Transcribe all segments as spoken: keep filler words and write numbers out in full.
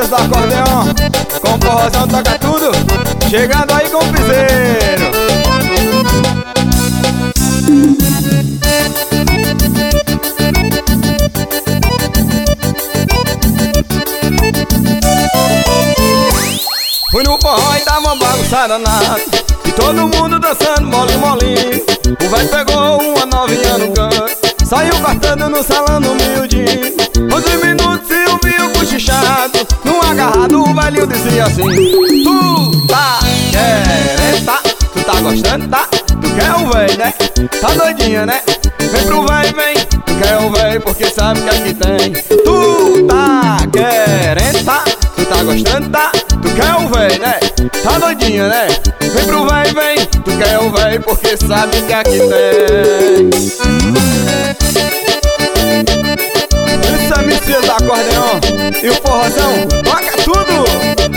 do acordeão, com o forrozão toca tudo, chegando aí com o piseiro. Fui no forró e tava uma bagunçada nada, e todo mundo dançando molinho, molinho. O velho pegou uma novinha no canto, saiu cortando no salão no miudinho. Onze minutos e eu vi o cochichado, num agarrado o velhinho dizia assim: tu tá querendo, tá? Tu tá gostando, tá? Tu quer o véi, né? Tá doidinha, né? Vem pro véi, vem. Tu quer o véi porque sabe que aqui tem. Tu tá querendo, tá? Tu tá gostando, tá? Tu quer o véi, né? Tá doidinha, né? Vem pro véi, vem. Tu quer o véi porque sabe que aqui tem. Isso é Messias do acordeão e o forrozão toca tudo.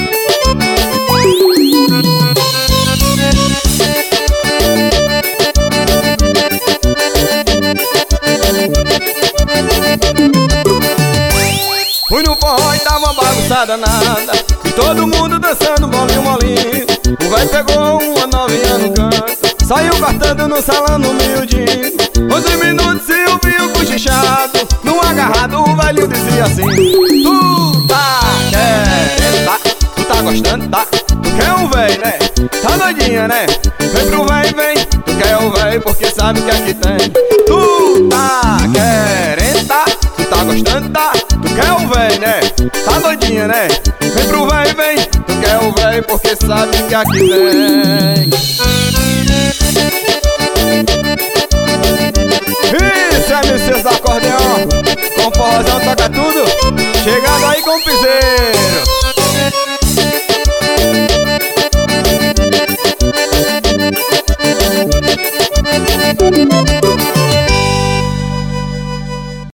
Fui no forró e tava uma bagunçada nada, e todo mundo dançando molinho, molinho. O véi pegou uma novinha no canto, saiu cortando no salão no miudinho. Onze minutos e eu vi o cochichado, num agarrado o velhinho dizia assim: tu tá querendo, tá? Tu tá gostando, tá? Tu quer um véi, né? Tá doidinha, né? Vem pro véi, vem. Tu quer o véi porque sabe que aqui tem. Tu tá querendo, tá? Tu tá gostando, tá? Tu quer o véi, né? Tá doidinha, né? Vem pro véi, vem. Tu quer o véi porque sabe que aqui tem. Isso é Messias do acordeão